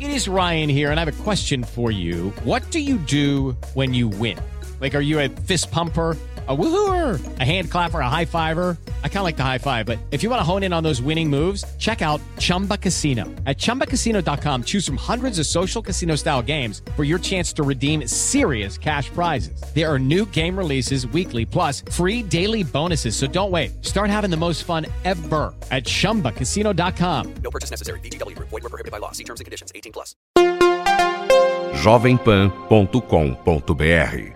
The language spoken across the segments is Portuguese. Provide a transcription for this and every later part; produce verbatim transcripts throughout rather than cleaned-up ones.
It is Ryan here, and I have a question for you. What do you do when you win? Like, are you a fist pumper, a woohooer, a hand clapper, a high fiver? I kind of like the high five, but if you want to hone in on those winning moves, check out Chumba Casino. At chumba casino dot com, choose from hundreds of social casino style games for your chance to redeem serious cash prizes. There are new game releases weekly, plus free daily bonuses. So don't wait. Start having the most fun ever at chumba casino dot com. No purchase necessary. V G W Group. Void where prohibited by law. See terms and conditions. eighteen plus. jovem pan ponto com ponto b r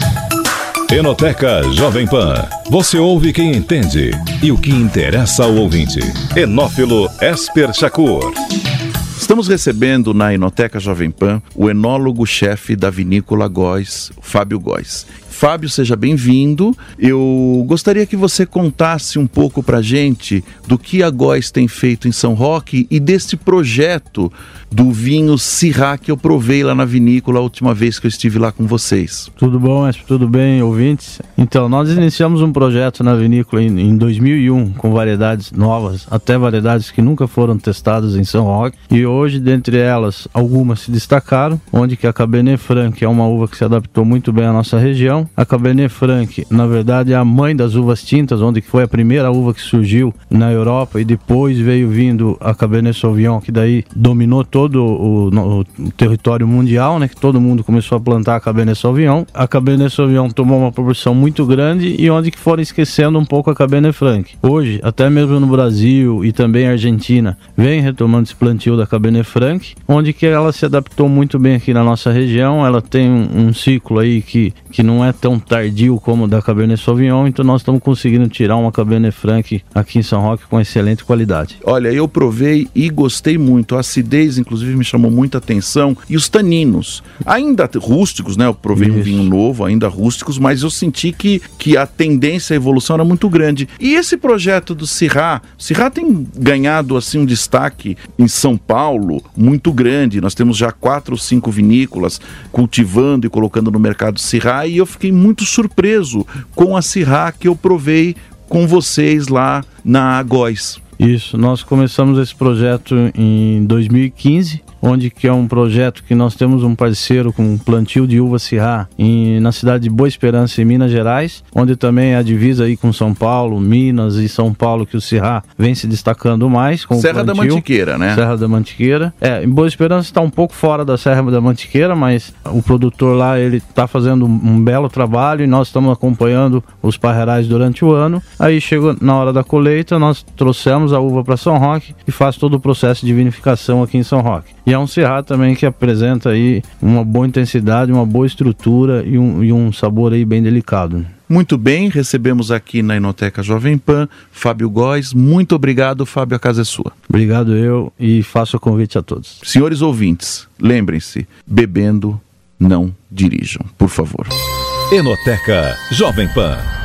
Enoteca Jovem Pan. Você ouve quem entende e o que interessa ao ouvinte. Enófilo Esper Shakur. Estamos recebendo na Enoteca Jovem Pan o enólogo-chefe da vinícola Góis, Fábio Góis. Fábio, seja bem-vindo. Eu gostaria que você contasse um pouco pra gente do que a Góis tem feito em São Roque e desse projeto do vinho Syrah que eu provei lá na vinícola a última vez que eu estive lá com vocês. Tudo bom, Esper? Tudo bem, ouvintes? Então, nós iniciamos um projeto na vinícola em, em dois mil e um com variedades novas, até variedades que nunca foram testadas em São Roque. E hoje, dentre elas, algumas se destacaram, onde que a Cabernet Franc é uma uva que se adaptou muito bem à nossa região. A Cabernet Franc, na verdade, é a mãe das uvas tintas, onde foi a primeira uva que surgiu na Europa, e depois veio vindo a Cabernet Sauvignon, que daí dominou todo o, o, o território mundial, né? Que todo mundo começou a plantar a Cabernet Sauvignon. A Cabernet Sauvignon tomou uma proporção muito grande e onde que foram esquecendo um pouco a Cabernet Franc. Hoje, até mesmo no Brasil e também a Argentina, vem retomando esse plantio da Cabernet Franc, onde que ela se adaptou muito bem aqui na nossa região. Ela tem um, um ciclo aí que, que não é tão tardio como o da Cabernet Sauvignon, então nós estamos conseguindo tirar uma Cabernet Franc aqui em São Roque com excelente qualidade. Olha, eu provei e gostei muito. A acidez, inclusive, me chamou muita atenção. E os taninos, ainda rústicos, né? Eu provei Isso. um vinho novo, ainda rústicos, mas eu senti que, que a tendência, a evolução era muito grande. E esse projeto do Syrah, o Syrah tem ganhado assim um destaque em São Paulo muito grande. Nós temos já quatro ou cinco vinícolas cultivando e colocando no mercado Syrah, e eu fiquei muito surpreso com a Syrah que eu provei com vocês lá na Góis. Isso, nós começamos esse projeto em dois mil e quinze, onde que é um projeto que nós temos um parceiro com um plantio de uva Syrah em, na cidade de Boa Esperança, em Minas Gerais, onde também é a divisa aí com São Paulo, Minas e São Paulo, que o Syrah vem se destacando mais. Com Serra o da Mantiqueira, né? Serra da Mantiqueira. É, em Boa Esperança está um pouco fora da Serra da Mantiqueira, mas o produtor lá, ele está fazendo um belo trabalho e nós estamos acompanhando os parreirais durante o ano. Aí chegou na hora da colheita, nós trouxemos a uva para São Roque e faz todo o processo de vinificação aqui em São Roque. E é um Syrah também que apresenta aí uma boa intensidade, uma boa estrutura e um, e um sabor aí bem delicado. Muito bem, recebemos aqui na Enoteca Jovem Pan Fábio Góis. Muito obrigado, Fábio, a casa é sua. Obrigado eu e faço o convite a todos. Senhores ouvintes, lembrem-se, bebendo não dirijam, por favor. Enoteca Jovem Pan.